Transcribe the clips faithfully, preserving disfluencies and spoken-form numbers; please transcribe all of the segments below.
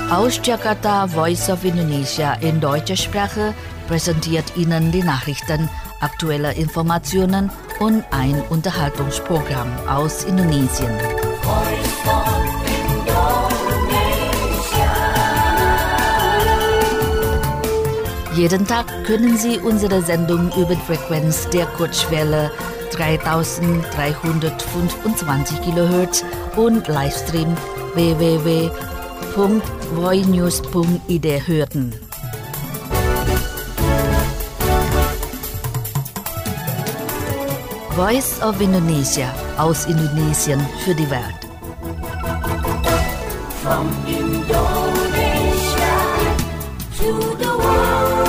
Aus Jakarta, Voice of Indonesia in deutscher Sprache präsentiert Ihnen die Nachrichten, aktuelle Informationen und ein Unterhaltungsprogramm aus Indonesien. Jeden Tag können Sie unsere Sendung über die Frequenz der Kurzwelle dreitausenddreihundertfünfundzwanzig Kilohertz und Livestream w w w punkt voinews punkt i d hören. Voice of Indonesia aus Indonesien für die Welt. From Indonesia to the world.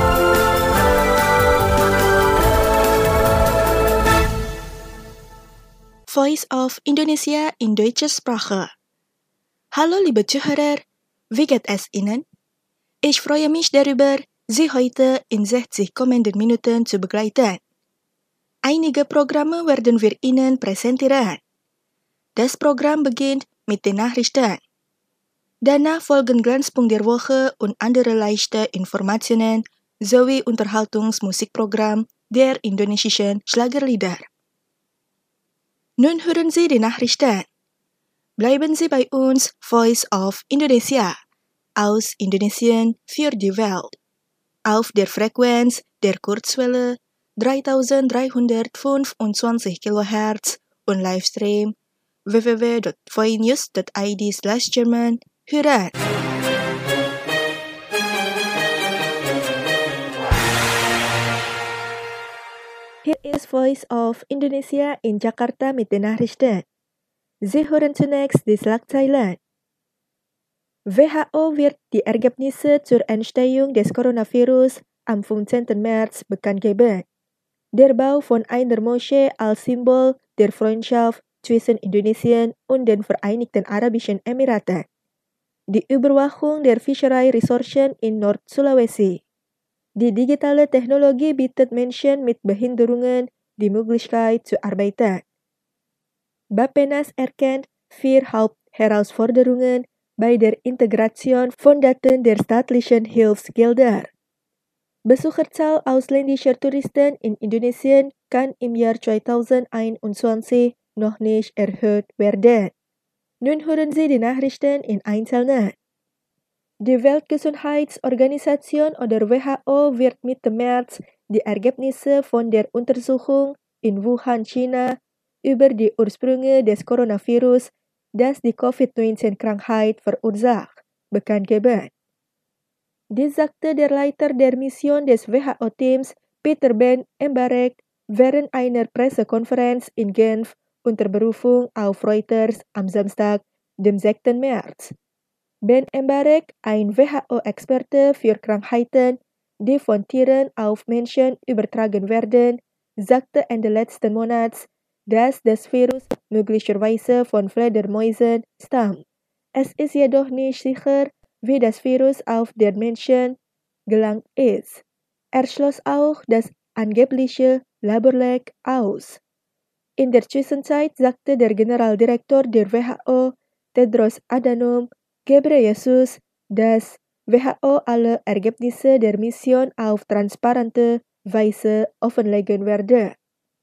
Voice of Indonesia in deutscher Sprache. Hallo liebe Zuhörer, wie geht es Ihnen? Ich freue mich darüber, Sie heute in sechzig kommenden Minuten zu begleiten. Einige Programme werden wir Ihnen präsentieren. Das Programm beginnt mit den Nachrichten. Danach folgen Glanzpunkt der Woche und andere leichte Informationen sowie Unterhaltungsmusikprogramm der indonesischen Schlagerlieder. Nun hören Sie die Nachrichten. Bleiben Sie bei uns, Voice of Indonesia, aus Indonesien für die Welt, auf der Frequenz der Kurzwelle dreitausenddreihundertfünfundzwanzig Kilohertz und Livestream w w w punkt voinews punkt i d slash German hören. Hier ist Voice of Indonesia in Jakarta mit den Nachrichten. Sie hören zunächst die Schlagzeilen. W H O wird die Ergebnisse zur Entstehung des Coronavirus am fünfzehnten März bekannt geben. Der Bau von einer Moschee als Symbol der Freundschaft zwischen Indonesien und den Vereinigten Arabischen Emiraten. Die Überwachung der Fischereiressourcen in Nord-Sulawesi. Die digitale Technologie bietet Menschen mit Behinderungen die Möglichkeit zu arbeiten. Bappenas erkennt vier Hauptherausforderungen bei der Integration von Daten der staatlichen Hilfsgelder. Besucherzahl ausländischer Touristen in Indonesien kann im Jahr zweitausendeinundzwanzig noch nicht erhöht werden. Nun hören Sie die Nachrichten in Einzelnen. Die Weltgesundheitsorganisation oder W H O wird Mitte März die Ergebnisse von der Untersuchung in Wuhan, China, über die Ursprünge des Coronavirus, das die Covid neunzehn-Krankheit verursacht, bekannt geben. Dies sagte der Leiter der Mission des W H O-Teams, Peter Ben Embarek, während einer Pressekonferenz in Genf unter Berufung auf Reuters am Samstag, dem sechsten März. Ben Embarek, ein W H O-Experte für Krankheiten, die von Tieren auf Menschen übertragen werden, sagte Ende letzten Monats, dass das Virus möglicherweise von Fledermäusen stammt. Es ist jedoch nicht sicher, wie das Virus auf den Menschen gelangt ist. Er schloss auch das angebliche Laborleck aus. In der Zwischenzeit sagte der Generaldirektor der W H O, Tedros Adhanom Ghebreyesus, dass W H O alle Ergebnisse der Mission auf transparente Weise offenlegen werde.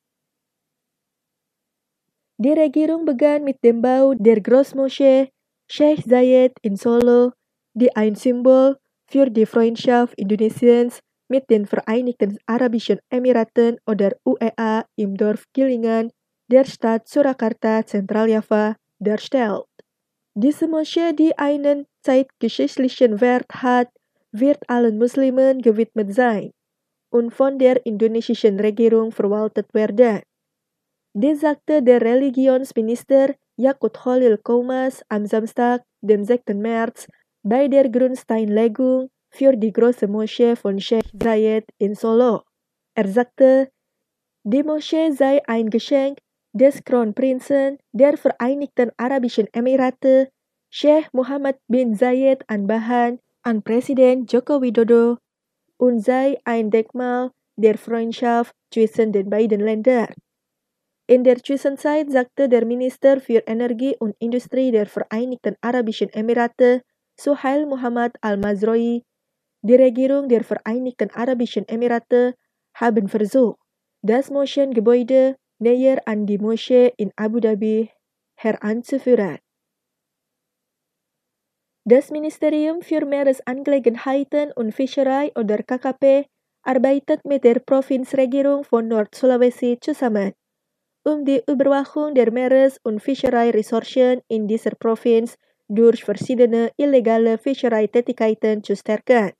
Die Regierung begann mit dem Bau der Großmoschee Sheikh Zayed in Solo, die ein Symbol für die Freundschaft Indonesiens mit den Vereinigten Arabischen Emiraten oder U A E im Dorf Kilingan der Stadt Surakarta, Zentraljava, darstellt. Diese Moschee, die einen zeitgeschichtlichen Wert hat, wird allen Muslimen gewidmet sein und von der indonesischen Regierung verwaltet werden. Dies sagte der Religionsminister Yakut Khalil Qoumas am Samstag, dem sechsten März, bei der Grundsteinlegung für die große Moschee von Sheikh Zayed in Solo. Er sagte, die Moschee sei ein Geschenk des Kronprinzen der Vereinigten Arabischen Emirate, Sheikh Mohammed bin Zayed Al Nahyan, an Präsident Joko Widodo und sei ein Denkmal der Freundschaft zwischen den beiden Ländern. In der Zwischenzeit sagte der Minister für Energie und Industrie der Vereinigten Arabischen Emirate, Suhail Muhammad Al-Mazroi, die Regierung der Vereinigten Arabischen Emirate haben versucht, das Moscheengebäude näher an die Moschee in Abu Dhabi heranzuführen. Das Ministerium für Meeresangelegenheiten und Fischerei oder K K P arbeitet mit der Provinzregierung von Nord-Sulawesi zusammen, um die Überwachung der Meeres- und Fischereiressourcen in dieser Provinz durch verschiedene illegale Fischereitätigkeiten zu stärken.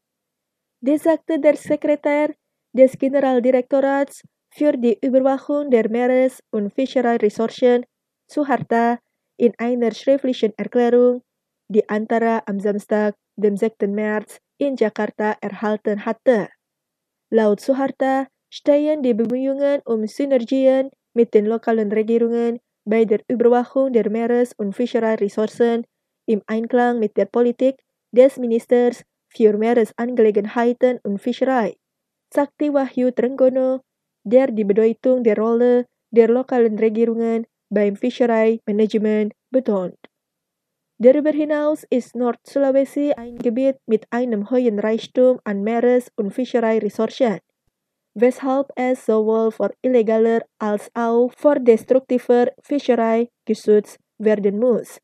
Dies sagte der Sekretär des Generaldirektorats für die Überwachung der Meeres- und Fischereiressourcen, Suharta, in einer schriftlichen Erklärung, die Antara am Samstag, dem sechsten März, in Jakarta erhalten hatte. Laut Suharta stehen die Bemühungen um Synergien mit den lokalen Regierungen bei der Überwachung der Meeres- und Fischereiressourcen im Einklang mit der Politik des Ministers für Meeresangelegenheiten und Fischerei, Sakti Wahyu Trenggono, der die Bedeutung der Rolle der lokalen Regierungen beim Fischereimanagement betont. Darüber hinaus ist Nord-Sulawesi ein Gebiet mit einem hohen Reichtum an Meeres- und Fischereiressourcen, weshalb es sowohl vor illegaler als auch vor destruktiver Fischerei geschützt werden muss.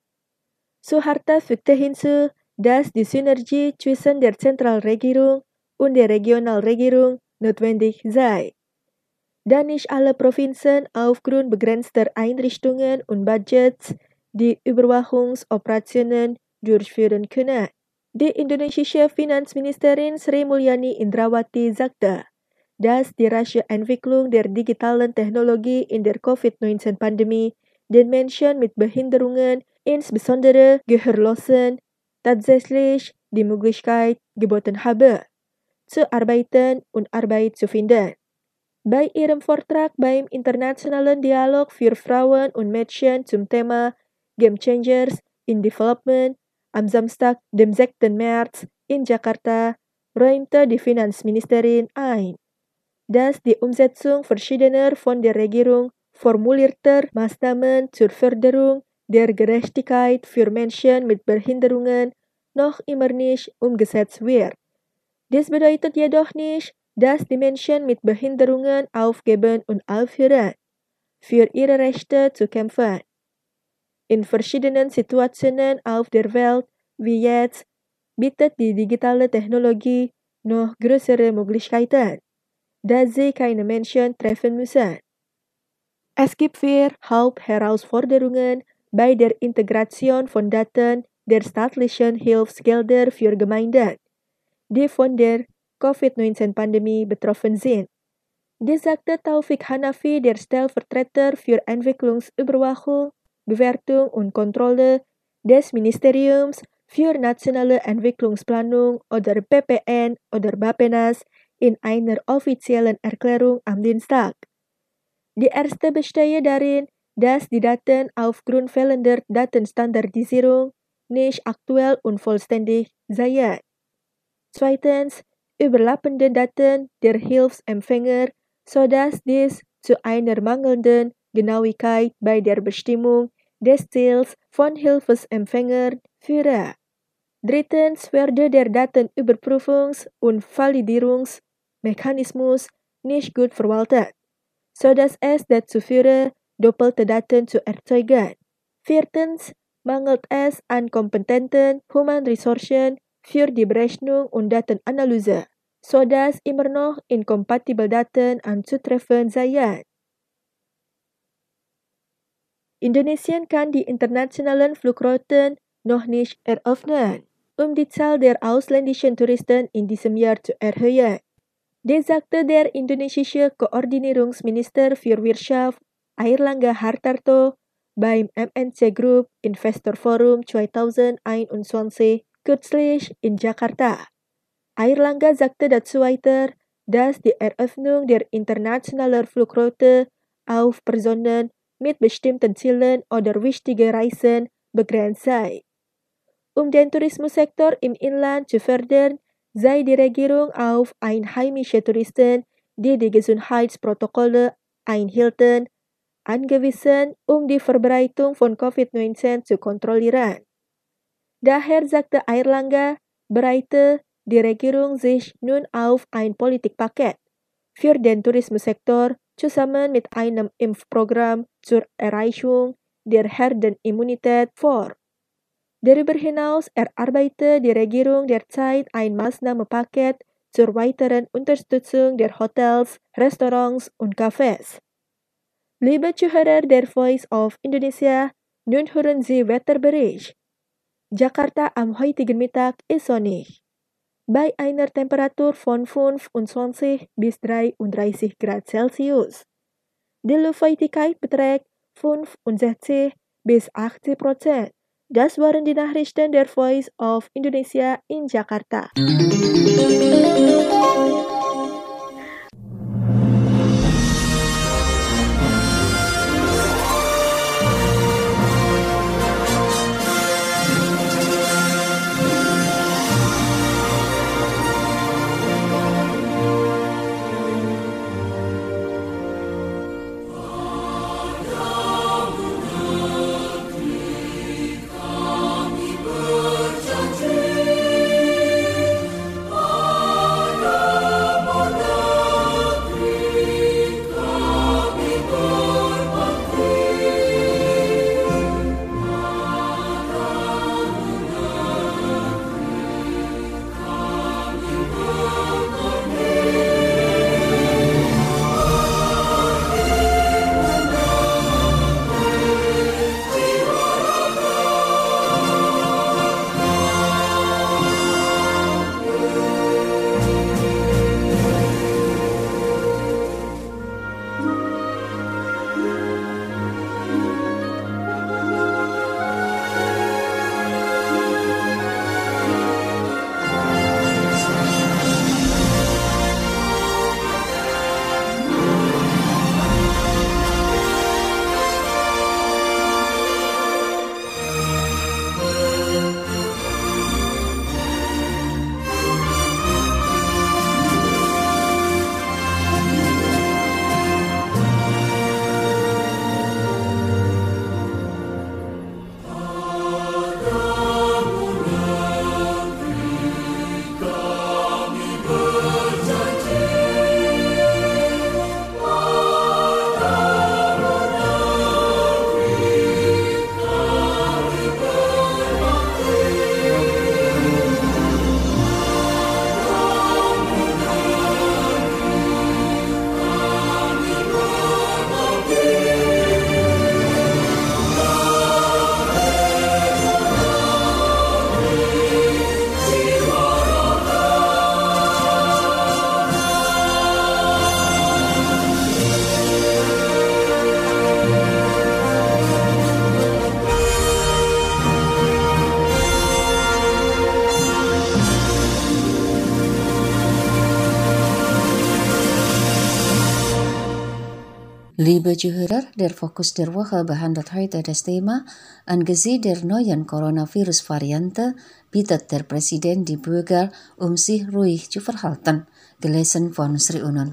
Suharta fügte hinzu, dass die Synergie zwischen der Zentralregierung und der Regionalregierung notwendig sei, da nicht alle Provinzen aufgrund begrenzter Einrichtungen und Budgets die Überwachungsoperationen durchführen können. Die indonesische Finanzministerin Sri Mulyani Indrawati sagte, dass die rasche Entwicklung der digitalen Technologie in der Covid neunzehn Pandemie den Menschen mit Behinderungen, insbesondere Gehörlosen, tatsächlich die Möglichkeit geboten habe, zu arbeiten und Arbeit zu finden. Bei ihrem Vortrag beim Internationalen Dialog für Frauen und Mädchen zum Thema Game Changers in Development am Samstag, dem sechsten März, in Jakarta, räumte die Finanzministerin ein, dass die Umsetzung verschiedener von der Regierung formulierter Maßnahmen zur Förderung der Gerechtigkeit für Menschen mit Behinderungen noch immer nicht umgesetzt wird. Dies bedeutet jedoch nicht, dass die Menschen mit Behinderungen aufgeben und aufhören, für ihre Rechte zu kämpfen. In verschiedenen Situationen auf der Welt, wie jetzt, bietet die digitale Technologie noch größere Möglichkeiten, da sie keine Menschen treffen müssen. Es gibt vier Hauptherausforderungen bei der Integration von Daten der staatlichen Hilfsgelder für Gemeinden, die von der Covid neunzehn Pandemie betroffen sind. Dies sagte Taufik Hanafi, der Stellvertreter für Entwicklungsüberwachung, Bewertung und Kontrolle des Ministeriums für nationale Entwicklungsplanung oder P P N oder Bappenas in einer offiziellen Erklärung am Dienstag. Die erste bestehe darin, dass die Daten aufgrund fehlender Datenstandardisierung nicht aktuell und vollständig seien. Zweitens, überlappende Daten der Hilfsempfänger, sodass dies zu einer mangelnden Genauigkeit bei der Bestimmung des Ziels von Hilfsempfängern führe. Drittens werde der Datenüberprüfungs- und Validierungsmechanismus nicht gut verwaltet, sodass es dazu führe, doppelte Daten zu erzeugen. Viertens mangelt es an kompetenten Human-Ressourcen für die Berechnung und Datenanalyse, sodass immer noch inkompatible Daten anzutreffen seien. Indonesien kann die internationalen Flugrouten noch nicht eröffnen, um die Zahl der ausländischen Touristen in diesem Jahr zu erhöhen. Dies sagte der indonesische Koordinierungsminister für Wirtschaft Airlangga Hartarto beim M N C Group Investor Forum zwanzig einundzwanzig kürzlich in Jakarta. Airlangga sagte dazu weiter, dass die Eröffnung der internationalen Flugroute auf Personen mit bestimmten Zielen oder wichtige Reisen begrenzt sei. Um den Tourismussektor im Inland zu fördern, sei die Regierung auf einheimische Touristen, die die Gesundheitsprotokolle einhielten, angewiesen, um die Verbreitung von Covid neunzehn zu kontrollieren. Daher sagte Airlangga, Breite, die Regierung sich nun auf ein Politikpaket für den Tourismussektor zusammen mit einem Impfprogramm zur Erreichung der Herdenimmunität vor. Darüber hinaus erarbeitet die Regierung derzeit ein Maßnahmenpaket zur weiteren Unterstützung der Hotels, Restaurants und Cafés. Liebe Zuhörer der Voice of Indonesia, nun hören Sie Wetterbericht. Jakarta am heutigen Mittag ist sonnig. Bei einer Temperatur von fünfundzwanzig bis dreiunddreißig Grad Celsius. Die Luftfeuchtigkeit beträgt fünfundsechzig bis achtzig Prozent. Das waren die Nachrichten der Voice of Indonesia in Jakarta. Liebe Zuhörer, der Fokus der Woche behandelt heute das Thema: Angesichts der neuen Coronavirus-Variante bittet der Präsident die Bürger, um sich ruhig zu verhalten. Gelesen von Sri Unun.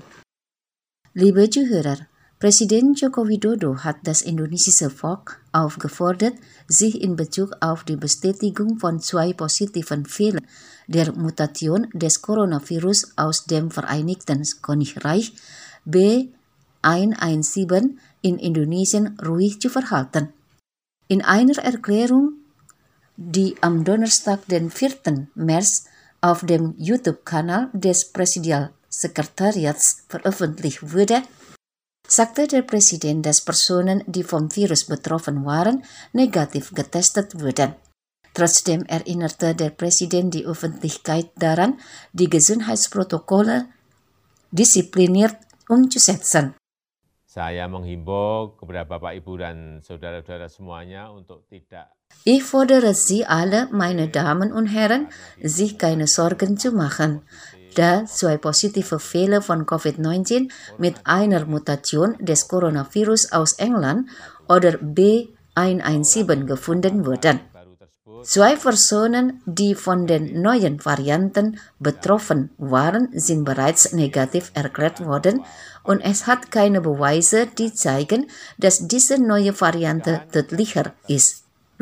Liebe Zuhörer, Präsident Joko Widodo hat das indonesische Volk aufgefordert, sich in Bezug auf die Bestätigung von zwei positiven Fällen der Mutation des Coronavirus aus dem Vereinigten Königreich B eins eins sieben in Indonesien ruhig zu verhalten. In einer Erklärung, die am Donnerstag, den vierten März, auf dem YouTube-Kanal des Präsidialsekretariats veröffentlicht wurde, sagte der Präsident, dass Personen, die vom Virus betroffen waren, negativ getestet wurden. Trotzdem erinnerte der Präsident die Öffentlichkeit daran, die Gesundheitsprotokolle diszipliniert umzusetzen. Saya menghimbau kepada Bapak, Ibu, dan saudara-saudara semuanya untuk tidak. Ich fordere Sie alle, meine Damen und Herren, sich keine Sorgen zu machen, da zwei positive Fälle von Covid neunzehn mit einer Mutation des Coronavirus aus England oder B eins eins sieben gefunden wurden. Zwei Personen, die von den neuen Varianten betroffen waren, sind bereits negativ erklärt worden und es hat keine Beweise, die zeigen, dass diese neue Variante tödlicher ist.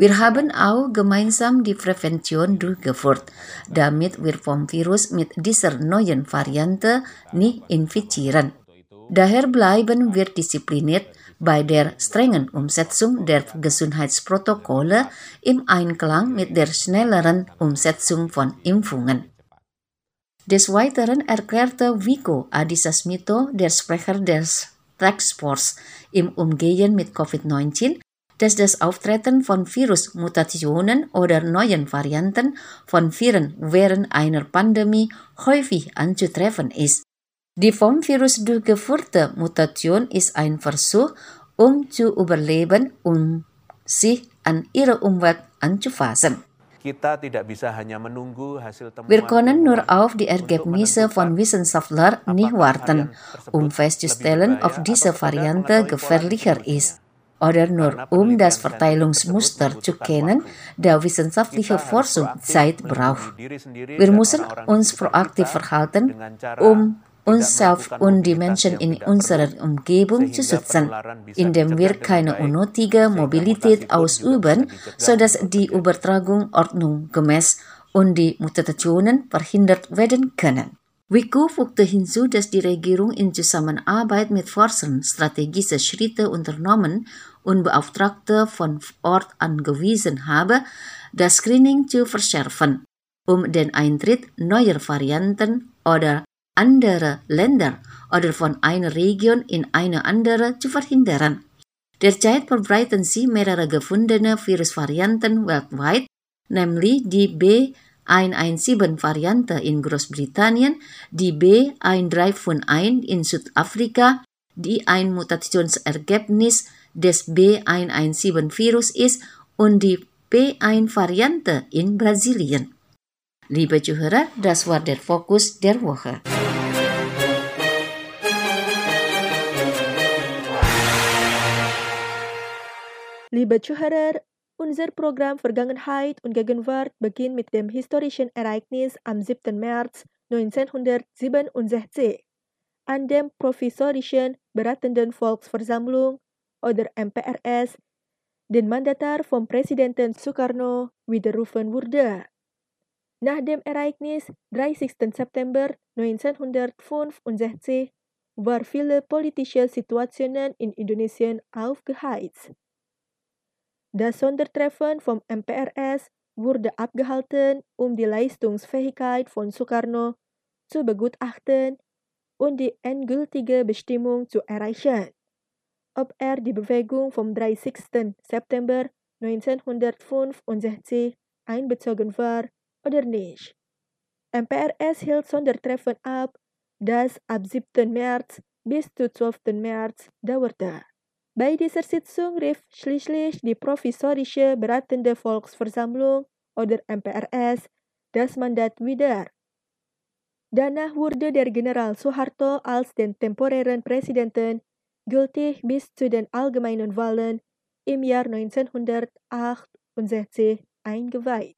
Wir haben auch gemeinsam die Prävention durchgeführt, damit wir vom Virus mit dieser neuen Variante nicht infizieren. Daher bleiben wir diszipliniert bei der strengen Umsetzung der Gesundheitsprotokolle im Einklang mit der schnelleren Umsetzung von Impfungen. Des Weiteren erklärte Wiku Adhisa Smito, der Sprecher des Taskforce im Umgehen mit Covid neunzehn, dass das Auftreten von Virusmutationen oder neuen Varianten von Viren während einer Pandemie häufig anzutreffen ist. Die vom Virus durchgeführte Mutation ist ein Versuch, um zu überleben, um sich an ihre Umwelt anzupassen. Wir können nur auf die Ergebnisse von Wissenschaftlern nicht warten, um festzustellen, ob diese Variante gefährlicher ist, oder nur um das Verteilungsmuster zu kennen, da wissenschaftliche Forschung Zeit braucht. Wir müssen uns proaktiv verhalten, um uns selbst und die Menschen in unserer Umgebung zu schützen, indem wir keine unnötige Mobilität ausüben, sodass die Übertragung ordnungsgemäß und die Mutationen verhindert werden können. Wiku fügte hinzu, dass die Regierung in Zusammenarbeit mit Forschern strategische Schritte unternommen und Beauftragte von Ort angewiesen habe, das Screening zu verschärfen, um den Eintritt neuer Varianten oder andere Länder oder von einer Region in eine andere zu verhindern. Derzeit verbreiten sich mehrere gefundene Virusvarianten weltweit, nämlich die B eins eins sieben Variante in Großbritannien, die B eins drei fünf eins in Südafrika, die ein Mutationsergebnis des B eins eins sieben Virus ist, und die B eins Variante in Brasilien. Liebe Zuhörer, das war der Fokus der Woche. Liebe Zuhörer, unser Programm Vergangenheit und Gegenwart beginnt mit dem historischen Ereignis am siebten März neunzehnhundertsiebenundsechzig, an dem provisorischen Beratenden Volksversammlung oder M P R S den Mandatar vom Präsidenten Sukarno widerrufen wurde. Nach dem Ereignis dreißigsten September neunzehnhundertfünfundsechzig war viele politische Situationen in Indonesien aufgeheizt. Das Sondertreffen vom M P R S wurde abgehalten, um die Leistungsfähigkeit von Sukarno zu begutachten und die endgültige Bestimmung zu erreichen, ob er die Bewegung vom dreißigsten September neunzehnhundertfünfundsechzig einbezogen war oder nicht. M P R S hielt Sondertreffen ab, das ab siebten März bis zu zwölften März dauerte. Bei dieser Sitzung rief schließlich die provisorische Beratende Volksversammlung oder M P R S das Mandat wieder. Danach wurde der General Suharto als den temporären Präsidenten gültig bis zu den allgemeinen Wahlen im Jahr neunzehnhundertachtundsechzig eingeweiht.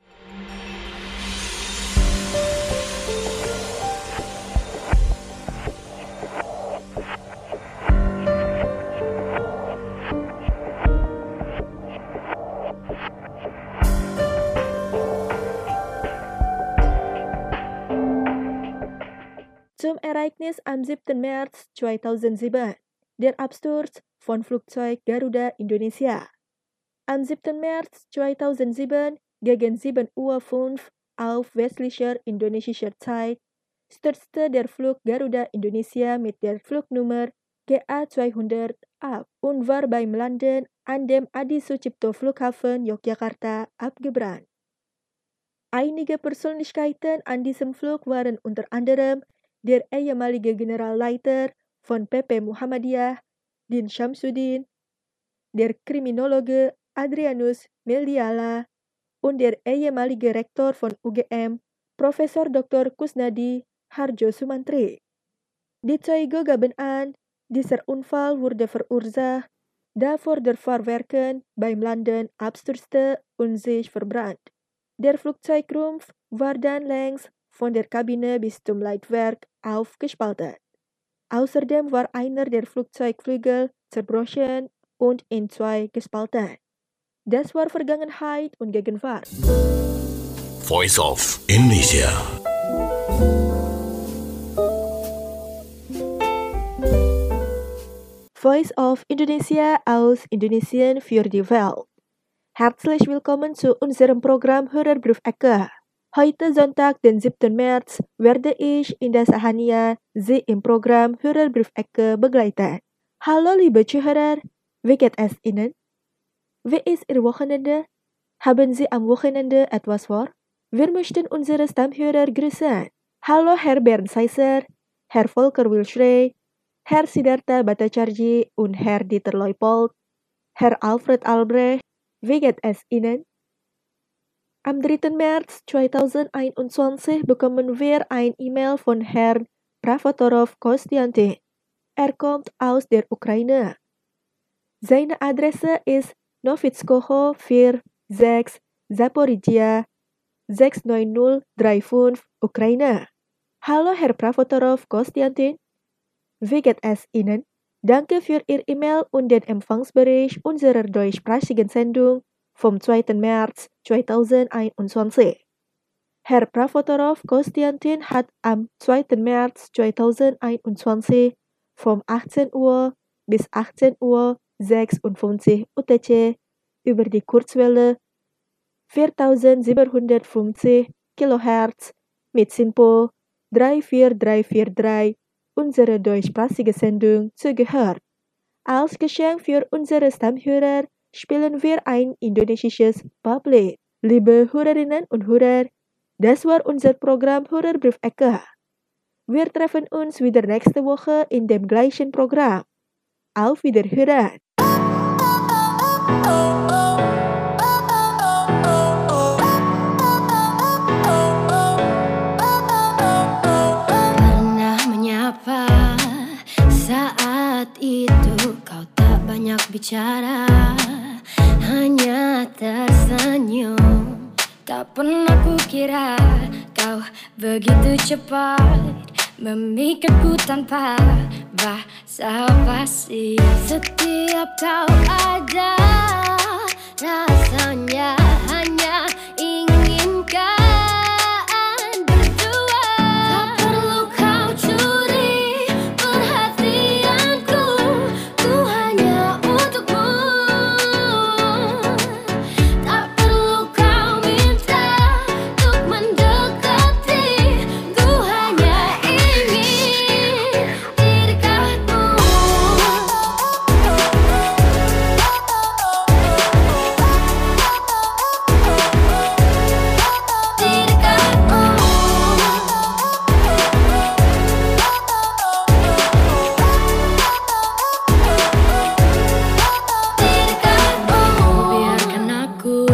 Zum Ereignis am siebten März zweitausendsieben, der Absturz von Flugzeug Garuda Indonesia. Am siebten März zweitausendsieben gegen sieben Uhr fünf auf westlicher indonesischer Zeit stürzte der Flug Garuda Indonesia mit der Flugnummer G A zweihundert ab und war beim Landen an dem Adi Sucipto Flughafen Yogyakarta abgebrannt. Einige Persönlichkeiten an diesem Flug waren unter anderem der ehemalige Generalleiter von P P Muhammadiyah, Din Syamsuddin, der Kriminologe Adrianus Meldiala und der ehemalige Rektor von U G M, Professor Doktor Kusnadi Harjo Sumantri. Die Zeuge gaben an, dieser Unfall wurde verursacht, da vor der Fahrwerken beim Landen abstürzte und sich verbrannte. Der Flugzeugrumpf war dann längs von der Kabine bis zum Leitwerk aufgespalten. Außerdem war einer der Flugzeugflügel zerbrochen und in zwei gespalten. Das war Vergangenheit und Gegenwart. Voice of Indonesia. Voice of Indonesia aus Indonesian für die Welt. Herzlich willkommen zu unserem Programm Hörerbrief Ecke. Heute Sonntag, den siebten März, werde ich in der Sahania Sie im Programm Hörerbrief Ecke begleiten. Hallo liebe Zuhörer, wie geht es Ihnen? Wie ist Ihr Wochenende? Haben Sie am Wochenende etwas vor? Wir möchten unsere Stammhörer grüßen. Hallo Herr Bernd Seiser, Herr Volker Wilschrey, Herr Siddhartha Bhattacharjee und Herr Dieter Leupold, Herr Alfred Albrecht, wie geht es Ihnen? Am dritten März zweitausendeinundzwanzig bekommen wir ein E-Mail von Herrn Pravotorov Konstantin. Er kommt aus der Ukraine. Seine Adresse ist Novitskoho vier sechs Zaporizhia sechs neun null drei fünf Ukraine. Hallo Herr Pravotorov Konstantin. Wie geht es Ihnen? Danke für Ihr E-Mail und den Empfangsbericht unserer deutschsprachigen Sendung vom zweiten März zweitausendeinundzwanzig. Herr Pravotorov Konstantin hat am zweiten März zweitausendeinundzwanzig vom achtzehn Uhr bis achtzehn Uhr sechsundfünfzig U T C über die Kurzwelle viertausendsiebenhundertfünfzig Kilohertz mit SINPO drei vier drei vier drei unsere deutschsprachige Sendung zugehört. Als Geschenk für unsere Stammhörer spielen wir ein indonesisches Publik. Liebe Hörerinnen und Hörer, das war unser Programm Hörerbrief Ecke. Wir treffen uns wieder nächste Woche in dem gleichen Programm. Auf Wiederhören! Itu kau tak banyak bicara, hanya tersenyum. Tak pernah kukira kau begitu cepat memikirku tanpa basa-basi. Setiap kau ada, rasanya hanya inginkan berdua. Tak perlu kau curi perhatianku, ku hanya untukmu. Tak perlu kau minta untuk mendekati, ku hanya ingin di dekatmu. Di dekatmu. Biarkan aku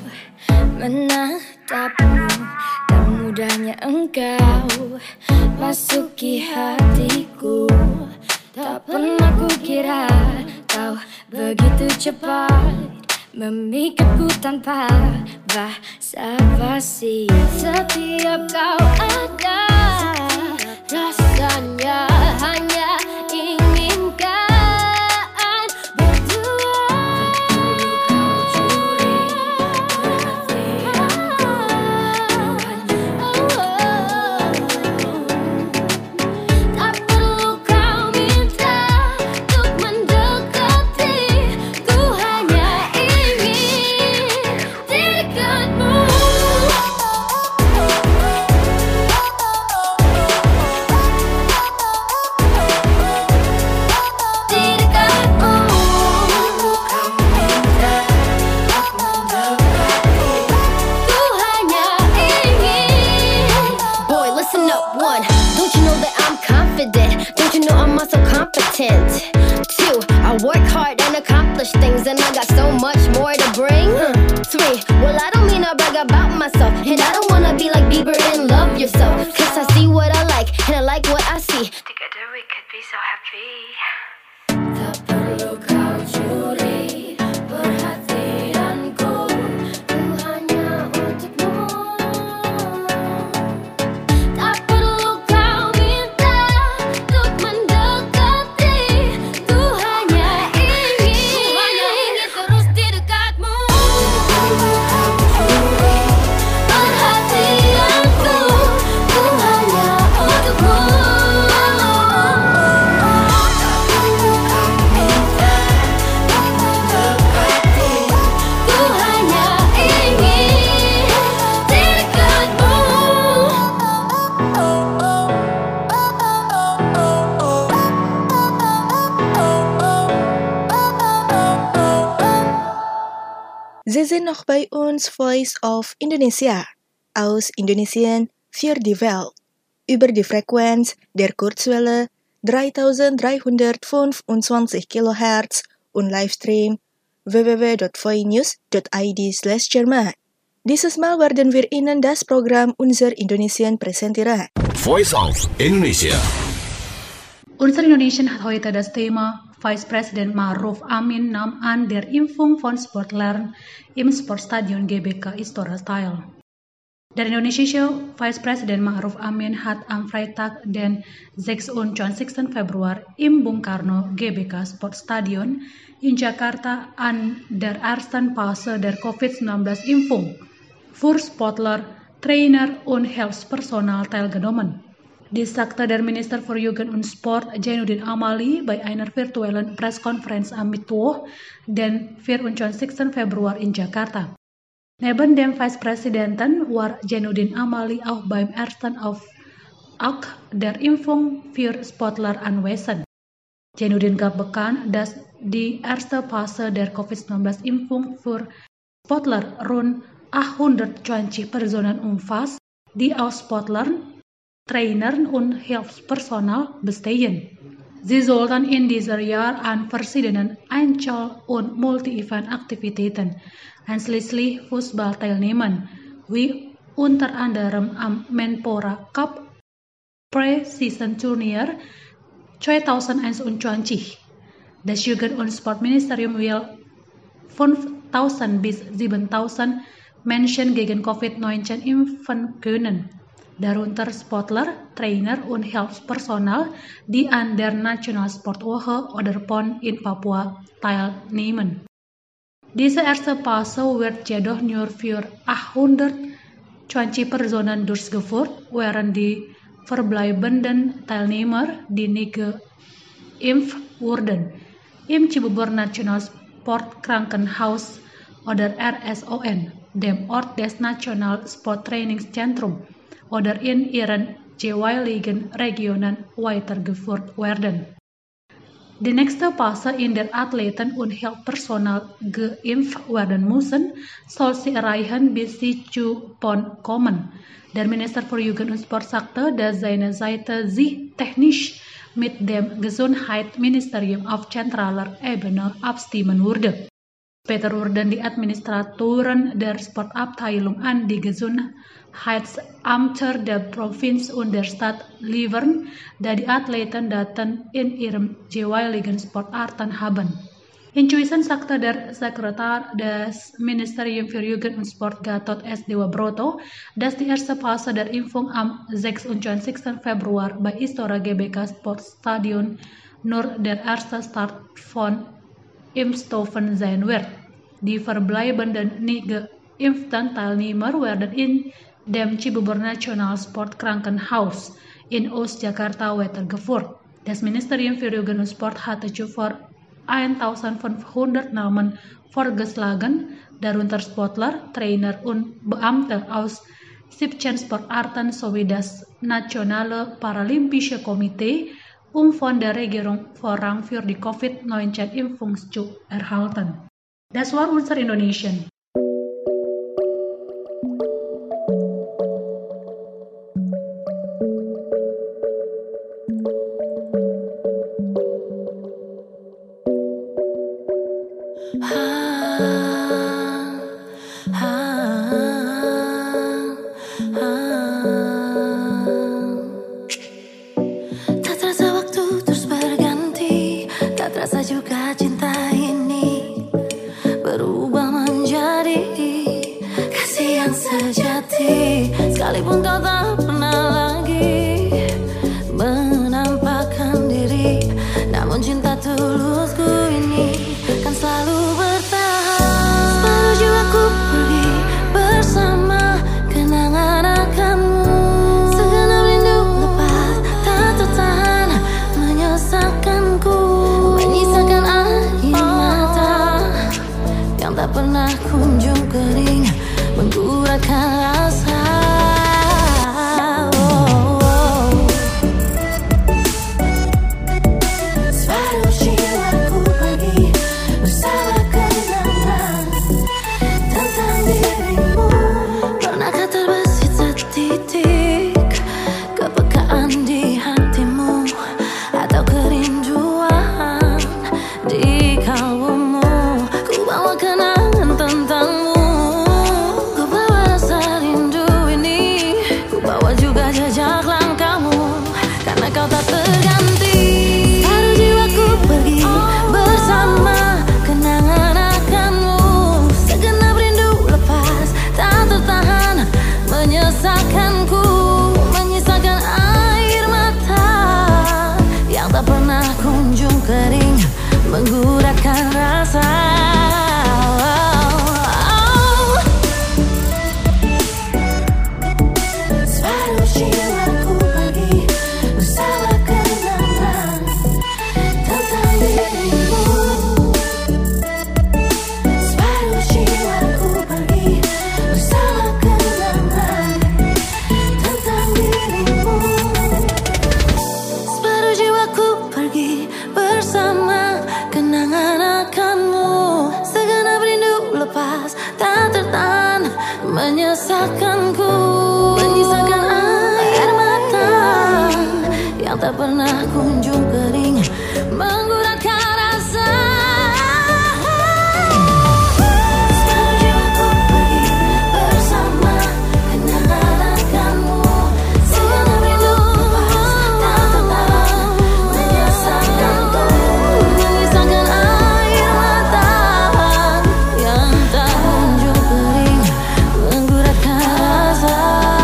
menatapmu dan mudahnya engkau masuki hatiku. Tak pernah kukira kau begitu cepat memikirku tanpa basa-basi. Setiap kau ada, rasanya hanya inginkan berdua. Kau curi perhatianku, tak perlu kau minta untuk mendekati, ku hanya ingin di dekatmu. Di dekatmu. Kau minta untuk mendekati, ku hanya ingin. Boy, listen up, one. Don't you know that I'm confident? Don't you know I'm also competent? Two, I work hard and accomplish things, and I got so much more to bring. Uh, Three, well I don't mean to brag about myself, and I don't wanna be like Bieber and love yourself. Cause I see what I like, and I like what I see. Together we could be so happy. Tak perlu kau curi perhatianku, ku hanya untukmu. Tak perlu kau minta untuk mendekati, ku hanya ingin terus di dekatmu. Sie sind noch bei uns Voice of Indonesia aus Indonesien für die Welt über die Frequenz der Kurzwelle dreitausenddreihundertfünfundzwanzig Kilohertz und Livestream w w w dot voinews dot i d slash Jerman. Dieses Mal werden wir Ihnen das Programm Unser Indonesien präsentieren. Voice of Indonesia. Unser Indonesien hat heute das Thema Vice President Ma'ruf Amin nahm an der Impfung von Sportlern im Sportstadion G B K Istora teil. Der indonesische Vice President Ma'ruf Amin hat am Freitag, den sechsundzwanzigsten Februar im Bung Karno G B K Sportstadion in Jakarta an der ersten Phase der Covid neunzehn-Impfung für Sportler, Trainer und Hilfspersonal teilgenommen. Dies sagte der Minister für Jugend und Sport Zainuddin Amali bei einer virtuellen Pressekonferenz am Mittwoch, den vierundzwanzigsten Februar in Jakarta. Neben dem Vizepräsidenten war Zainuddin Amali auch beim ersten Auftakt der Impfung für Sportler anwesend. Zainuddin gab bekannt, dass die erste Phase der Covid neunzehn-Impfung für Sportler rund achthundertzwanzig Personen umfasst, die aus Sportlern, Trainern und Hilfspersonal bestehen. Sie sollten in diesem Jahr an verschiedenen Einzel- und Multi-Event-Aktivitäten, einschließlich Fußball, teilnehmen, wie unter anderem am Menpora Cup Pre-Season Turnier zweitausendeinundzwanzig. Das Jugend- und Sportministerium will fünftausend bis siebentausend Menschen gegen Covid neunzehn impfen können, darunter Sportler, Trainer und Hilfspersonal, die an der Nationalsportwoche oder P O N in Papua teilnehmen. Diese erste Phase wird jedoch nur für achthundertzwanzig Personen durchgeführt, während die verbleibenden Teilnehmer, die nicht geimpft wurden, im Cibubur Nationalsportkrankenhaus oder R S O N, dem Ort des Nationalsporttrainingszentrum, oder in ihren jeweiligen Regionen weitergeführt werden. Die nächste Phase, in der Athleten und Hilfspersonal geimpft werden müssen, soll sie erreichen, bis sie zu P O N kommen. Der Minister für Jugend und Sport sagte, dass seine Seite sich technisch mit dem Gesundheitsministerium auf zentraler Ebene abstimmen würde. Später wurden die Administratoren der Sportabteilung an die Gesundheitsämter der Provinz und der Stadt liefern, da die Athleten Daten in ihren jeweiligen Sportarten haben. Inzwischen sagte der Sekretär des Ministeriums für Jugend und Sport Gatot S. Dewabroto, dass die erste Phase der Impfung am sechsundzwanzigsten Februar bei Istora G B K Sportstadion nur der erste Start von Impfstoffen sein wird. Die verbleibenden nicht geimpften Teilnehmer werden in dem Cibubur Nationalsportkrankenhaus in Ostjakarta weitergeführt. Das Ministerium für Jugend und Sport hatte zuvor eintausendfünfhundert Namen vorgeschlagen, darunter Sportler, Trainer und Beamte aus siebzehn Sportarten sowie das Nationale Paralympische Komitee, um von der Regierung Vorrang für die Covid neunzehn-Impfung zu erhalten. Das war unser Indonesien. Sekalipun kau tak pernah lagi menampakkan diri, namun cinta tulusku ini kan selalu bertahan. Separuh jiwaku pergi bersama kenangan akanmu. Segenap rindu lepas tak tertahan menyesalkanku, menyisakan air mata yang tak pernah kunjung kering, menggunakan rasa. panas tak tertahan menyesakkanku, menyisakan air mata yang tak pernah kunjung kering, menggunakan rasa. Sekarang jiwaku pergi bersama kenangan-kenanganmu, segala rindu tak tertahan menyesakkanku, menyisakan air mata yang tak kunjung kering, menggunakan rasa.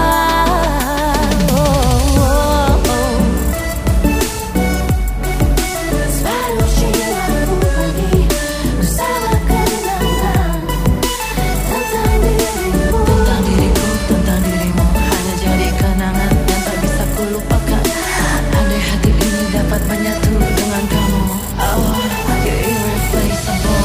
Separuh jiwaku pergi bersama kenangan tentang dirimu, tentang diriku, tentang dirimu, hanya jadi kenangan yang tak bisa kulupakan. Andai hati ini dapat menyatu dengan kamu, oh, you're irreplaceable.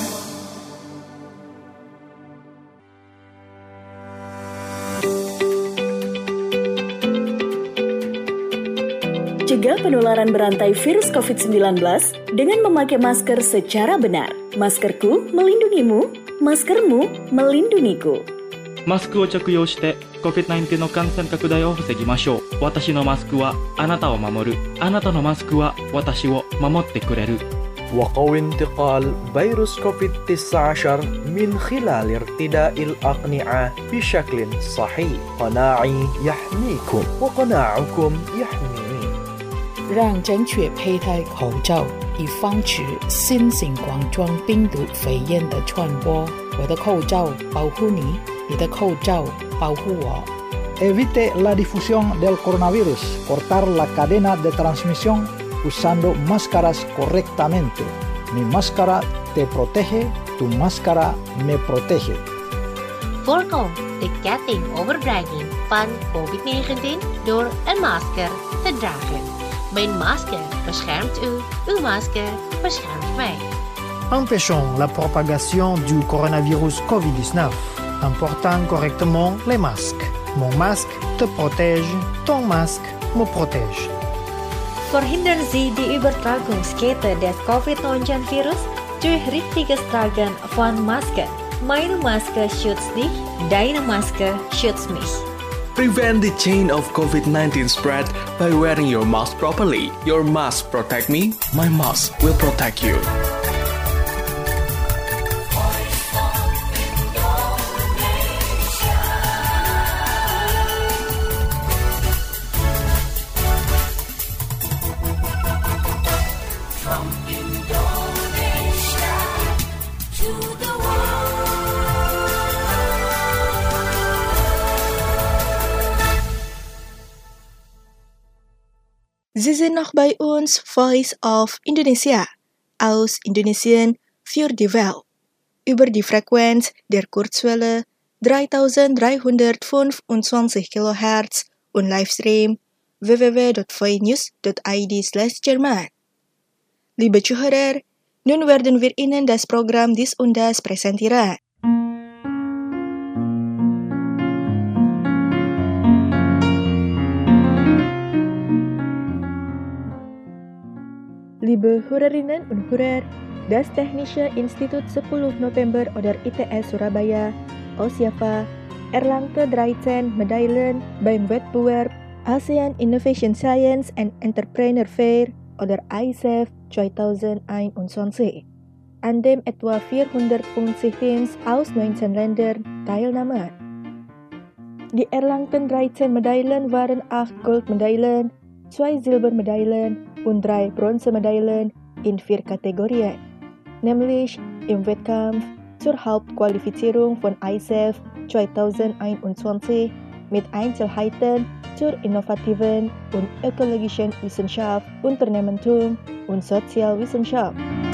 Cegah penularan berantai virus covid sembilan belas dengan memakai masker secara benar. Maskerku melindungimu, maskermu melindungiku. マスクを着用して コビッドナインティーン の感染拡大を防ぎましょう。私のマスクはあなたを守る。あなたのマスクは私を守ってくれる。 وقوي انتقال فيروس كوفيد تسعة عشر من خلال ارتداء الأقنعة بشكل صحيح. قناعي يحميكم وقناعكم يحميني. 让正确佩戴口罩，以防止新型冠状病毒肺炎的传播。我的口罩保护你，你的口罩保护我。 Evite la difusión del coronavirus. Cortar la cadena de transmisión usando máscaras correctamente. Mi máscara te protege, tu máscara me protege. Voorkom de ketting overdrijving van covid negentien door een masker te dragen. Mijn masker beschermt u, uw masker beschermt mij. Empêchons la propagation du coronavirus covid dix-neuf en portant correctement les masques. Mon masque te protège, ton masque me protège. Verhindern Sie die Übertragungskette des covid neunzehn virus durch richtiges Tragen von Masken. Meine Maske schützt dich, deine Maske schützt mich. Prevent the chain of covid nineteen spread by wearing your mask properly. Your mask protect me, my mask will protect you. Sie sind noch bei uns, Voice of Indonesia, aus Indonesien für die Welt, über die Frequenz der Kurzwelle dreitausenddreihundertfünfundzwanzig Kilohertz und Livestream w w w punkt voinews punkt i d slash Jerman. Liebe Zuhörer, nun werden wir Ihnen das Programm dies und das präsentieren. Liebe Hörerinnen und Hörer, das Technische Institut sepuluh November oder I T S Surabaya, Osiafa, erlangte dreizehn Medaillen beim Wettbewerb ASEAN Innovation Science and Entrepreneur Fair oder I S E F zwanzig einundzwanzig, an dem etwa vierhundertfünfzig Teams aus neunzehn Ländern teilnahmen. Die erlangten dreizehn Medaillen waren acht Goldmedaillen, zwei Silbermedaillen und drei Bronzemedaillen in vier Kategorien, nämlich im Wettkampf zur Hauptqualifizierung von I S E F zwanzig einundzwanzig mit Einzelheiten zur innovativen und ökologischen Wissenschaft, Unternehmertum und Sozialwissenschaft.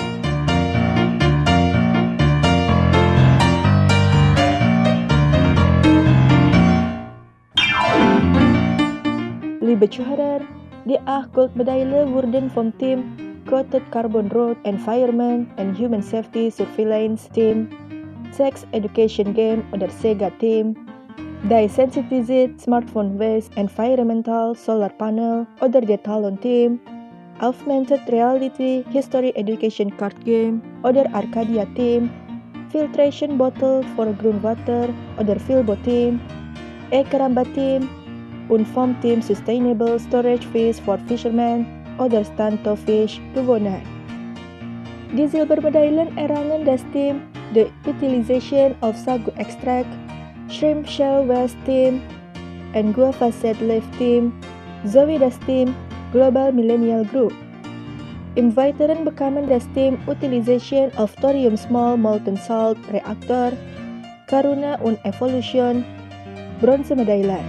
Liebe Zuhörer, die acht Goldmedaillen wurden vom Team Coated Carbon Road Environment and Human Safety Surveillance Team, Sex Education Game oder SEGA Team, Die Sensitized Smartphone Waste Environmental Solar Panel oder der Talon Team, Augmented Reality History Education Card Game oder Arcadia Team, filtration bottle for groundwater oder Filbotim, Ekerambatim, und vom Team Sustainable Storage Fish for Fishermen oder Stantofish gewonnen. Di silver medallion erangan das Team The Utilization of Sagu Extract, Shrimp Shell Waste Team, and Guava Seed Leaf Team, Zoe das Team Global Millennial Group. Im Weiteren bekamen das Team Utilization of Thorium Small Molten Salt Reactor, Karuna und Evolution bronze medallion.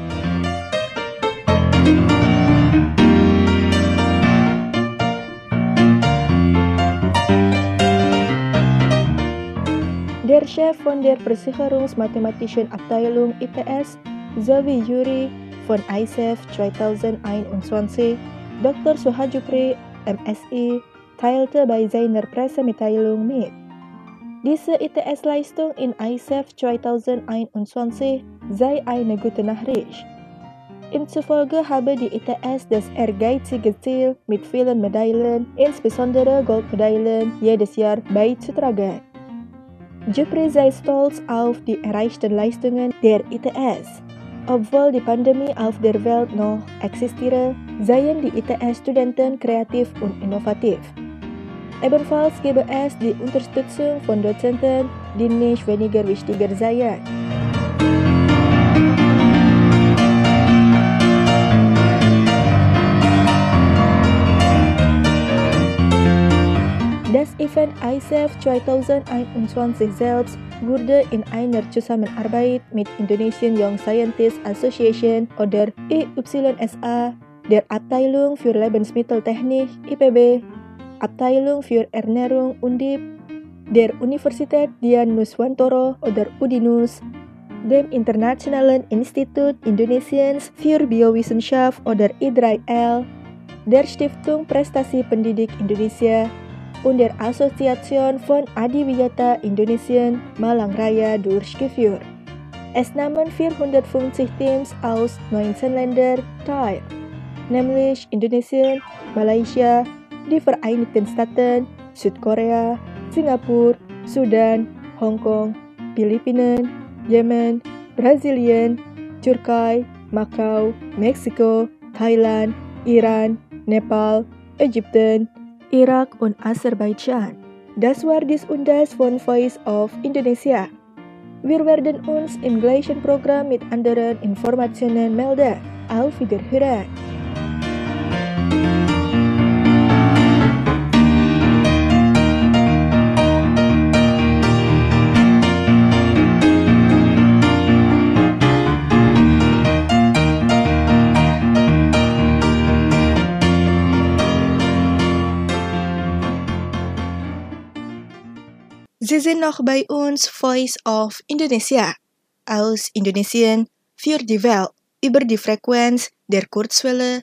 Der Chef von der Versicherungsmathematischen Abteilung I T S, Zoe Yuri von I S E F zweitausendeinundzwanzig, Doktor Suhajupri, M Si, teilte bei seiner Pressemitteilung mit. Diese I T S-Leistung in I S E F zweitausendeinundzwanzig sei eine gute Nachricht. Ihm zufolge habe die I T S das ehrgeizige Ziel, mit vielen Medaillen, insbesondere Goldmedaillen, jedes Jahr beizutragen. Jupri sei stolz auf die erreichten Leistungen der I T S. Obwohl die Pandemie auf der Welt noch existiere, seien die I T S-Studenten kreativ und innovativ. Ebenfalls gebe es die Unterstützung von Dozenten, die nicht weniger wichtiger seien. Das Event I S E F zweitausendeinundzwanzig selbst wurde in einer Zusammenarbeit mit Indonesian Young Scientists Association oder I Y S A, der Abteilung für Lebensmitteltechnik I P B, Abteilung für Ernährung Undip, der Universität Dian Nuswantoro oder Udinus, dem Internationalen Institut Indonesiens für Biowissenschaft oder I D R I L, der Stiftung Prestasi Pendidik Indonesia und der Assoziation von Adiwiyata Indonesien Malang Raya durchgeführt. Es nahmen vierhundertfünfzig Teams aus neunzehn Ländern teil, nämlich Indonesien, Malaysia, die Vereinigten Staaten, Südkorea, Singapura, Sudan, Hongkong, Filipina, Yemen, Brasilien, Turki, Macau, Mexiko, Thailand, Iran, Nepal, Ägypten, Irak und Aserbaidschan. Das war dies und das von Voice of Indonesia. Wir werden uns im gleichen Programm mit anderen Informationen melden. Auf Wiederhören! Sie sind noch bei uns, Voice of Indonesia, aus Indonesien für die Welt, über die Frequenz der Kurzwelle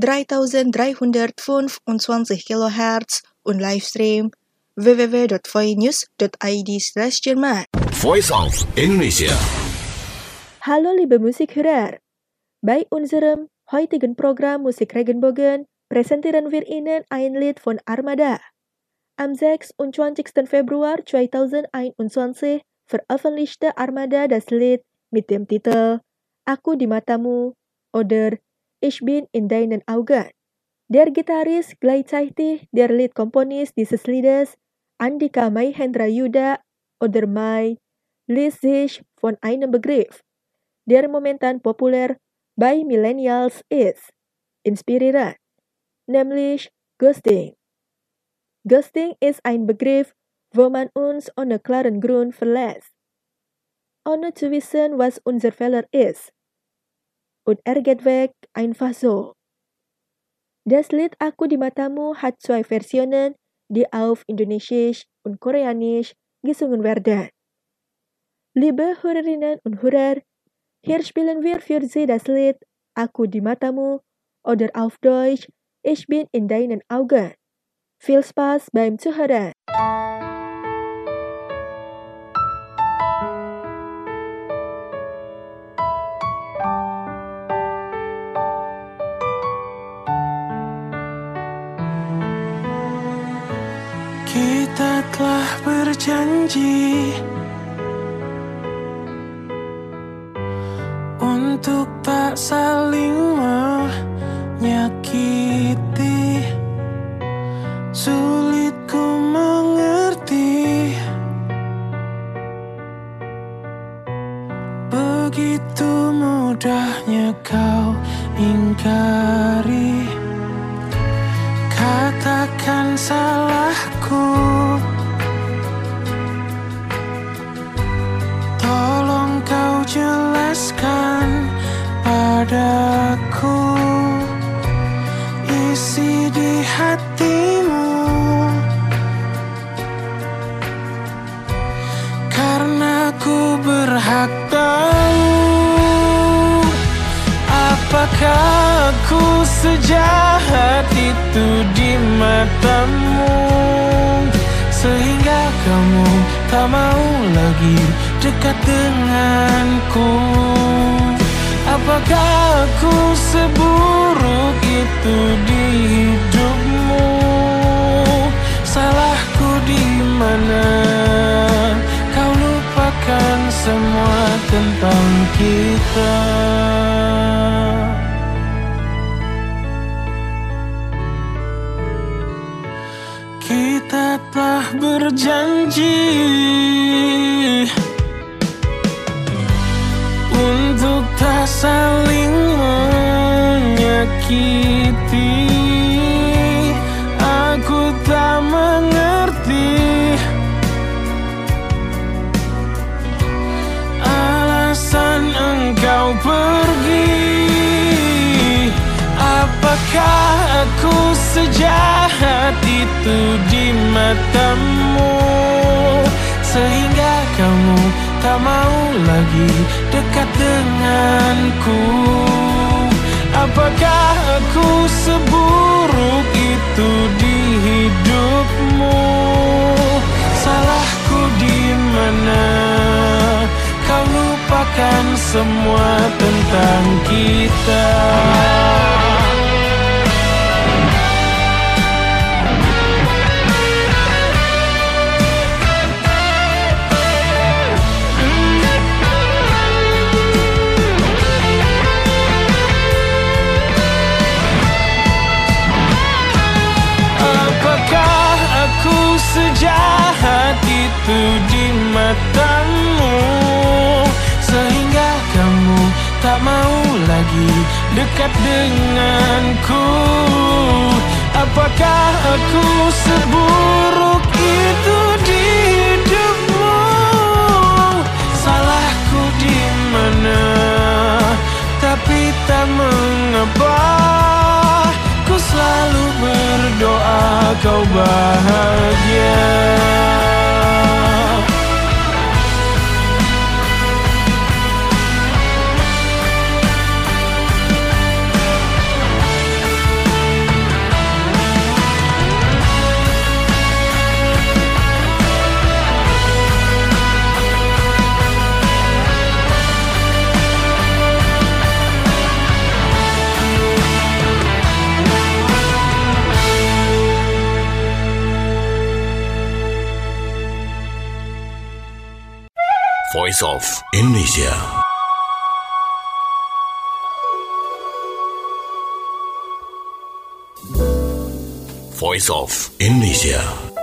dreitausenddreihundertfünfundzwanzig Kilohertz und Livestream w w w dot voinews dot i d slash Jerman. Voice of Indonesia. Hallo liebe Musikhörer, bei unserem heutigen Programm Musik Regenbogen präsentieren wir Ihnen ein Lied von Armada. Am sechsundzwanzigsten Februar zweitausendeinundzwanzig veröffentlichte Armada das Lied mit dem Titel Aku di Matamu oder Ich bin in deinen Augen. Der Gitarrist gleichzeitig der Liedkomponist dieses Liedes, Andika Mahendra Yuda oder Mai, ließ sich von einem Begriff, der momentan populär bei Millennials ist, inspirieren, nämlich Ghosting. Ghosting ist ein Begriff, wo man uns ohne klaren Grund verlässt, ohne zu wissen, was unser Fehler ist. Und er geht weg, einfach so. Das Lied Aku di Matamu hat zwei Versionen, die auf Indonesisch und Koreanisch gesungen werden. Liebe Hörerinnen und Hörer, hier spielen wir für Sie das Lied Aku di Matamu oder auf Deutsch Ich bin in deinen Augen. Viel Spaß beim Zuhören! Kita telah berjanji untuk tak saling menyakiti. Sulit ku mengerti, begitu mudahnya kau ingkari. Katakan salahku, tolong kau jelaskan padaku isi di hatimu, karena ku berhak tahu. Apakah aku sejahat itu di matamu, sehingga kamu tak mau lagi dekat denganku? Apakah aku seburuk itu di hidupmu? Salahku di mana? Kau lupakan semua tentang kita. Kita telah berjanji untuk tak saling menyakiti. Aku tak mengerti alasan engkau pergi. Apakah aku sejahat itu di matamu, sehingga kamu tak mau lagi dekat denganku? Apakah aku seburuk itu di hidupmu? Salahku di mana? Kau lupakan semua tentang kita. Sejahat itu di matamu, sehingga kamu tak mau lagi dekat denganku. Apakah aku seburuk itu di hidupmu? Salahku di mana? Tapi tak mengapa, ku selalu berdoa kau bahagia. Voice of Indonesia. Voice of Indonesia.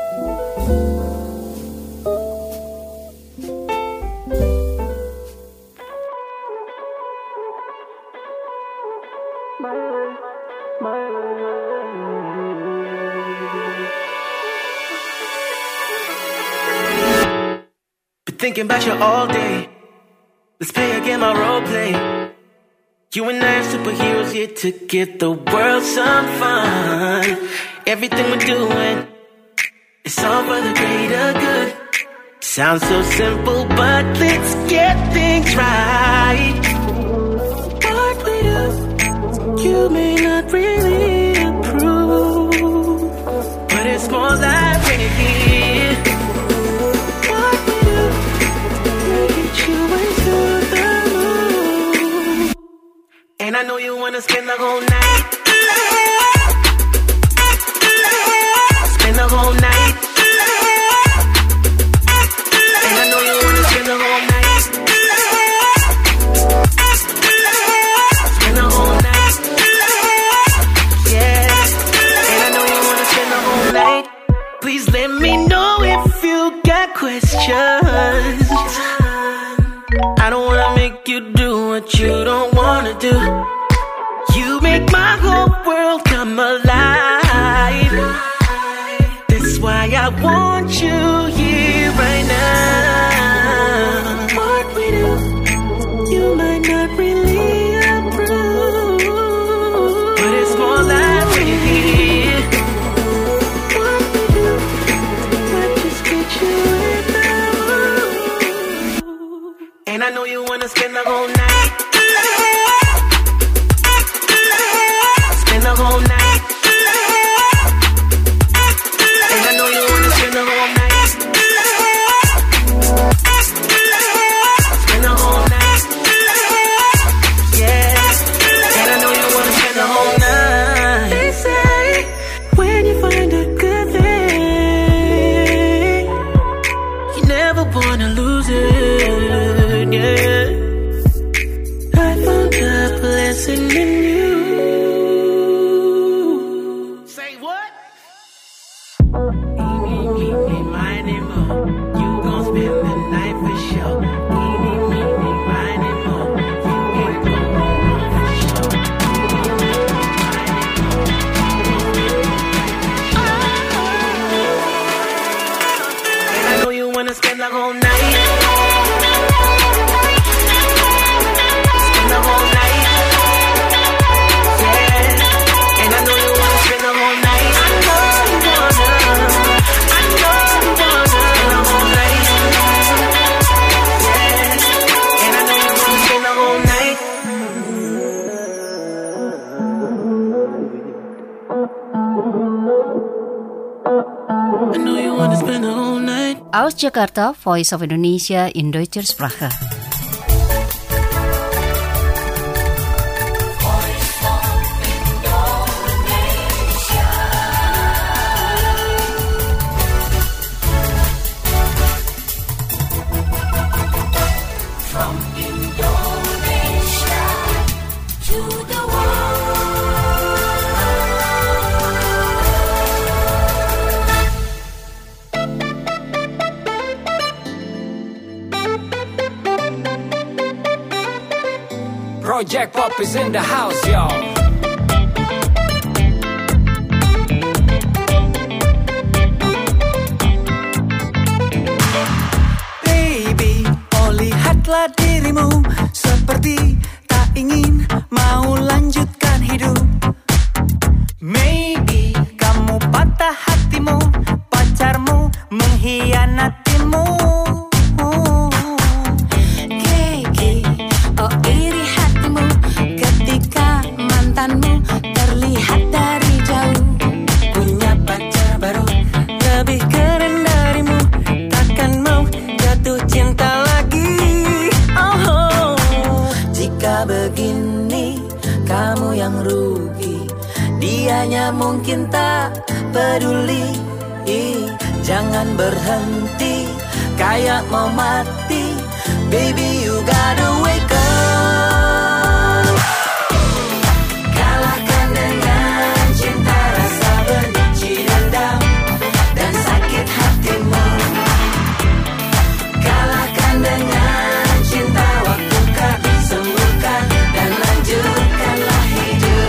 Thinking about you all day. Let's play a game of role play. You and I are superheroes here to give the world some fun. Everything we're doing, it's all for the greater good. Sounds so simple, but let's get things right. What we do, you may not really approve, but it's more like here. What we do, get you into the mood. And I know you wanna spend the whole night. Spend the whole night. And I know you wanna spend the whole night. I don't wanna make you do what you don't wanna do. You make my whole world come alive. That's why I want you here right now. What we do, you might not really approve, but it's more like it. What we do might just get you in the mood. And I know you wanna spend the whole night. Spend the whole night. And I know you wanna spend the whole night. Spend the whole night. Yeah. And I know you wanna spend the whole night. They say when you find a good thing, you never wanna lose it. Yeah. I found a blessing in you. Say what? Eeny, meeny, miny, mo. You gon' spend the night for sure. Eeny, meeny, miny, mo. You ain't gon' go wrong for sure. And I know you wanna spend the whole night. Spend the whole night. Yeah. And I know you wanna spend the whole night. I know you wanna. I know you wanna spend the whole night. Yeah. And I know you wanna spend the whole night. I know you wanna spend the whole night. Aus Jakarta, Voice of Indonesia in Deutscher Sprache. From Indonesia to the Project Pop is in the house, y'all. Baby, oh lihatlah dirimu seperti tak ingin mau lanjutkan hidup. Maybe kamu patah hatimu, pacarmu mengkhianatimu. Kiki, oh iri hatimu ketika mantanmu terlihat dari jauh. Punya pacar baru lebih keren darimu, takkan mau jatuh cinta lagi. Oh, jika begini kamu yang rugi, dianya mungkin tak peduli. Jangan berhenti kayak mau mati. Baby, you gotta wake up. Kalahkan dengan cinta rasa benci dendam dan sakit hatimu. Kalahkan dengan cinta waktu kau sembuhkan dan lanjutkanlah hidup.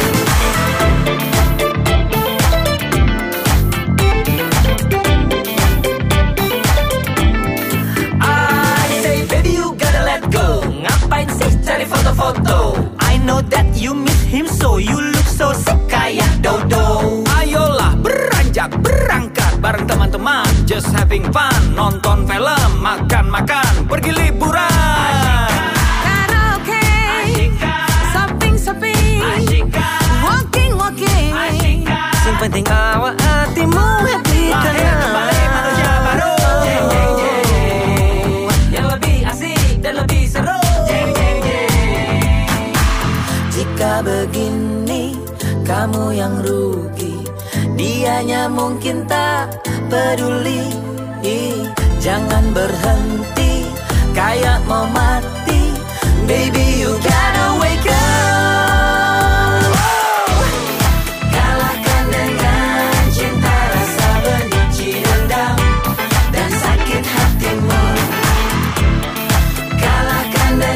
Ngapain sih cari foto-foto? I know that you miss him, so you look so sick kayak dodo. Ayolah beranjak berangkat bareng teman-teman, just having fun, nonton film, makan-makan, pergi liburan. Karaoke, shopping-shopping, walking-walking. Yang penting awak hatimu happy tenang. Manusia baru yang lebih asik dan lebih seru. Jika begini kamu yang rugi, dianya mungkin tak peduli. Jangan berhenti kayak mau mati. Baby, you gotta wake up. Kalahkan dengan cinta rasa benci dendam dan sakit hatimu. Kalahkan dengan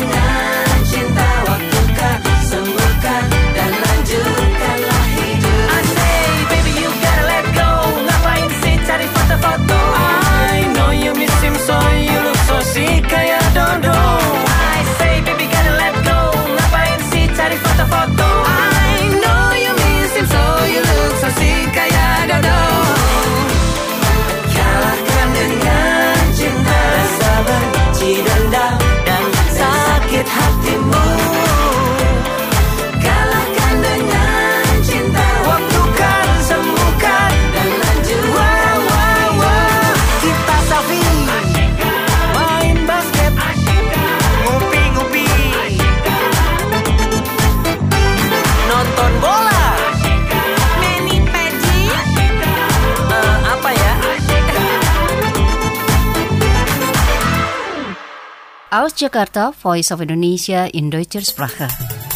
Aus Jakarta, Voice of Indonesia in Deutscher Sprache.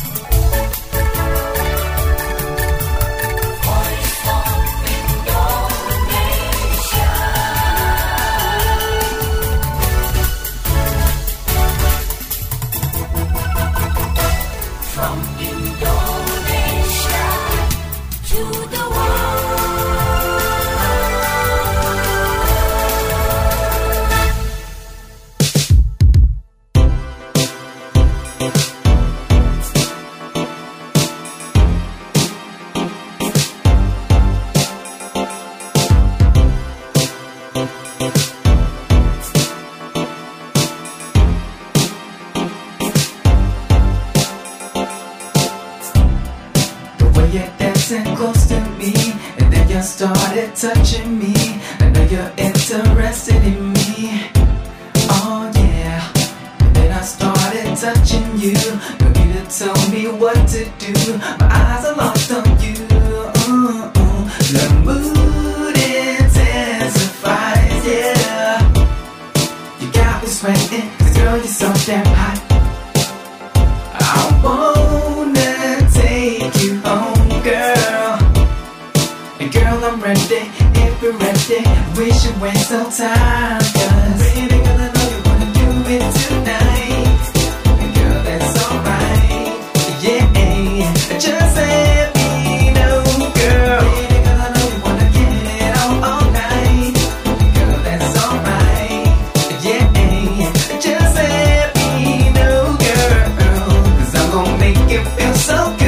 Started touching me. I know you're interested in me. Oh yeah. And then I started touching you. No need to tell me what to do. My eyes are lost on you. Uh-uh. The mood intensifies, yeah. You got me sweating, 'cause girl you're so damn hot. I wanna take you home, girl. And girl, I'm ready, if you're ready, we should waste no time. Cause baby, girl, I know you wanna do it tonight. And girl, that's alright, yeah. Just let me know, girl. Baby, girl, I know you wanna get it on all night. And girl, that's alright, yeah. Just let me know, girl. Cause I'm gonna make you feel so good.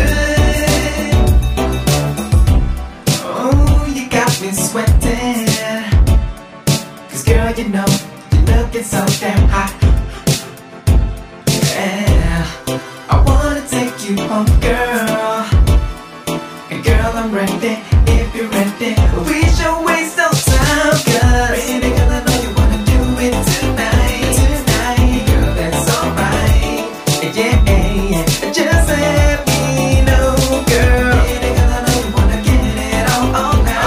Sweating, 'cause girl, you know, you're looking so damn hot. Yeah, I wanna take you home, girl. And girl, I'm ready, if you're ready, we should waste no time. Cause baby, girl, I know you wanna do it tonight. Tonight, girl, that's alright, yeah. Just let me know, girl. Baby, girl, I know you wanna get it on all night.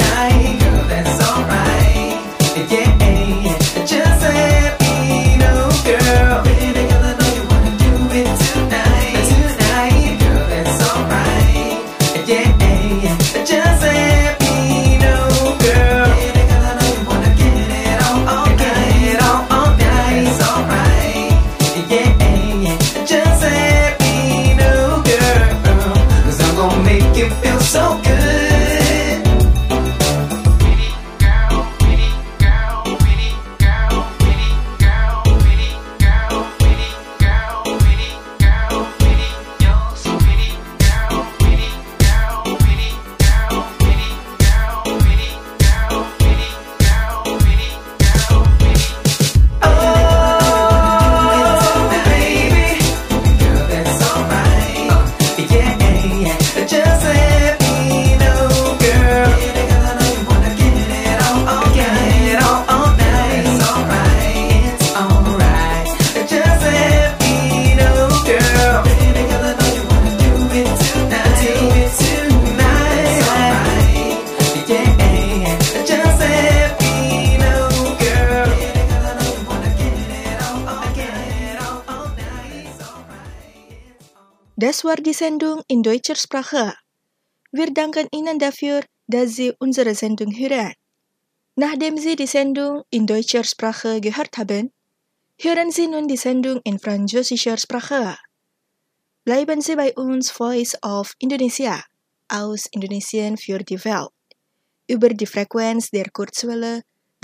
Das war die Sendung in deutscher Sprache. Wir danken Ihnen dafür, dass Sie unsere Sendung hören. Nachdem Sie die Sendung in deutscher Sprache gehört haben, hören Sie nun die Sendung in französischer Sprache. Bleiben Sie bei uns, Voice of Indonesia, aus Indonesien für die Welt, über die Frequenz der Kurzwelle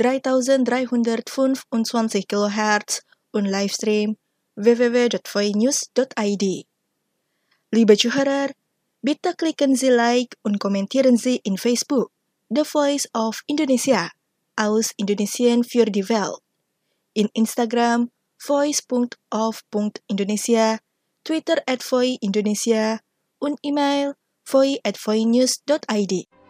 dreitausenddreihundertfünfundzwanzig Kilohertz und Livestream w w w dot voi news dot i d. Liebe Zuhörer, bitte klicken Sie Like und kommentieren Sie in Facebook The Voice of Indonesia, aus Indonesien für die Welt, in Instagram voice dot of dot indonesia, Twitter at voi indonesia und E-Mail voi at voi news dot i d.